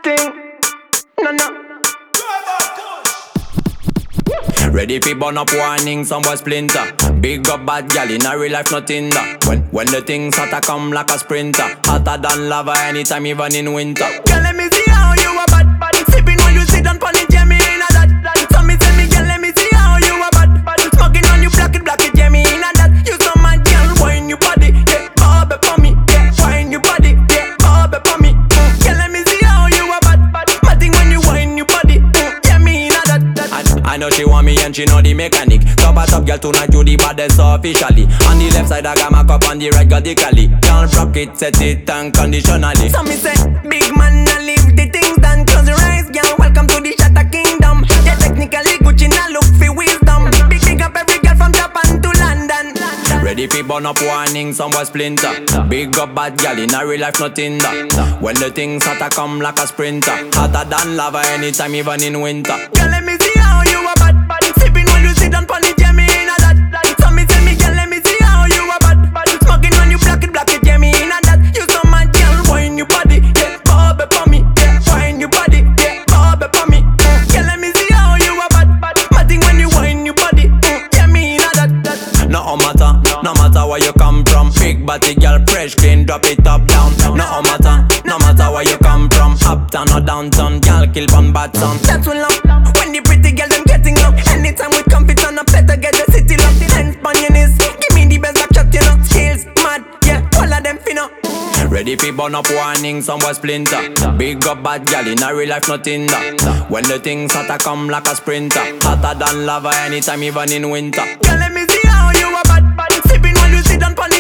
thing. No, no. Ready fi burn up warning, some boy splinter. Big up bad gal in a real life, nothing that. When the things hotter come like a sprinter. Hotter than lava anytime, even in winter. Girl, let me see how you a bad. Sipping when you sit on pon it, yeah, me in a that. So me tell me, girl, let me see how you a bad. Smoking on you, block it, yeah, me in a that. You so mad, girl, wine your body, yeah, bob it for me, yeah, wine your body, yeah, bob it for me. Girl, let me see how you a bad. Matting when you wine your body, yeah, me in a that. I know she want me and she know the mechanic. Top a top girl tonight, you the baddest officially. On the left side I got my cup, on the right got the cali. Can't rock it, set it unconditionally. So me say, big man, I leave the things done. Close your eyes, girl, welcome to the Shatter Kingdom. Yeah, technically Gucci, now look for wisdom. Big up every girl from Japan to London. Ready fi burn up warning, some boy splinter. Big up bad gal in a real life, nothing that. When the things hotter come like a sprinter. Hotter than lava anytime, even in winter. Girl, let me see how you a bad. Sipping when you sit on pon it, yeah, me in a that. So me tell me, girl, let me see how you a bad. Smoking when you block it, yeah, me in a that. You so mad, girl, wine your body, yeah, bob it for me, yeah, wine your body, yeah, bob it for me. Girl, let me see how you a bad. Matting when you wine your body, yeah, me in a that. No matter where you come from. Big body girl, fresh, clean, drop it up, down. No matter where you come from. Uptown or downtown, girl, kill from bad sound. That's what love, when the pretty girl them getting love. Anytime we come fit on a better get the city locked. Hands on your knees, give me the best back shot, you know. Skills, mad, yeah, all of them finna. Ready fi burn up warning, some boy splinter. Big up bad gal in a real life, nothing that. When the things hotter come like a sprinter. Hotter than lava anytime, even in winter. Girl, let me see how you a bad. Sipping when you sit on pon